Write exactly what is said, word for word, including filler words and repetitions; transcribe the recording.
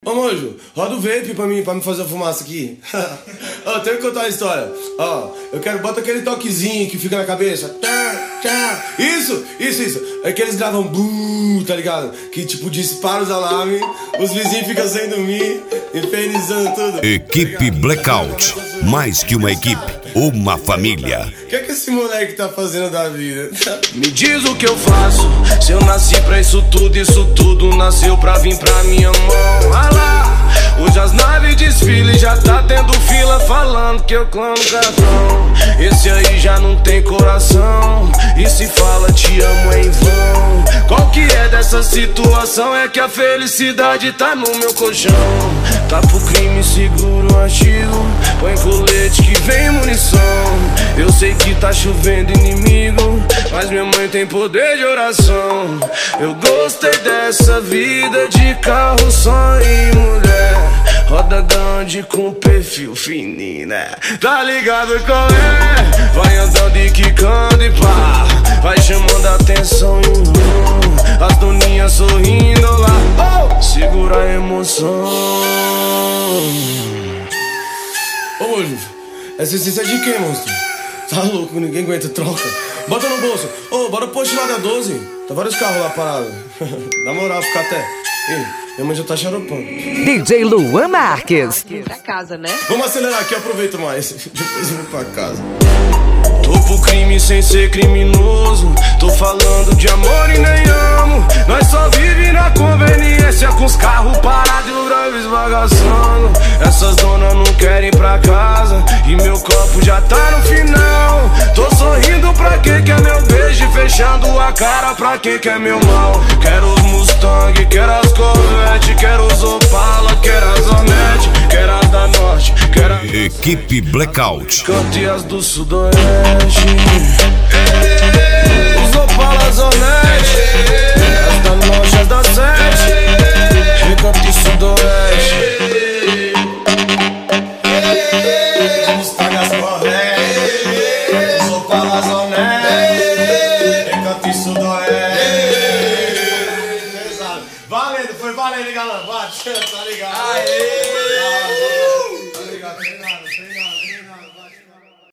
Ô Mojo, roda o vape pra mim, pra me fazer a fumaça aqui. Ó, tenho que contar uma história. Ó, eu quero, bota aquele toquezinho que fica na cabeça. Tá, tá. Isso, isso, isso. É que eles gravam buuu, tá ligado? Que tipo dispara os alarmes, os vizinhos ficam sem dormir, infernizando tudo. Equipe Blackout. Mais que uma equipe, uma família. O que é que esse moleque tá fazendo da vida? Me diz o que eu faço. Se eu nasci pra isso tudo, isso tudo nasceu pra vir pra minha mão. Ah lá, hoje as naves desfilam e já tá tendo fila falando que eu clamo cartão. Esse aí já não tem coração, e se fala te amo é em vão. Qual que é dessa situação? É que a felicidade tá no meu colchão. Tá pro crime, seguro o artigo, põe colete que vem munição. Eu sei que tá chovendo inimigo, mas minha mãe tem poder de oração. Eu gostei dessa vida de carro, só e mulher, roda grande com perfil fininho, né? Tá ligado qual é? Vai andando e quicando e pá, vai chamando a atenção e hum, as doninhas sorrindo lá, oh, segura a emoção. Ô Mojo, essa essência é de quem, monstro? Tá louco, ninguém aguenta, troca. Bota no bolso. Ô, bora pro posto lá da doze. Tá vários carros lá parados. Na moral, fica até. Ei, minha mãe já tá xaropando. D J Luan Marques. Pra casa, né? Vamos acelerar aqui, eu aproveito mais. Depois eu vou pra casa. Tô pro crime sem ser criminoso, tô falando de amor e nem amo. Nós só vive na conveniência, com os carros parados e o drive esbagaçando. Essas donas não querem ir pra casa e meu copo já tá no final. Tô sorrindo pra quem quer meu beijo e fechando a cara pra quem quer meu mal. Quero os Mustang, quero as Corvette, quero os Opala, quero as Hornet, quero as da Norte, quero as... Equipe Blackout. Canto e as do Sudoeste, os Opalas Hornet, as da Norte, as da Sete, Recanto e Sudoeste, Os Mustang, as Corvette, os Opalas Hornet, Recanto e Sudoeste. Pesado. Valendo, foi valendo, galera. Bate, tá ligado? Aê! Tá ligado, tá ligado.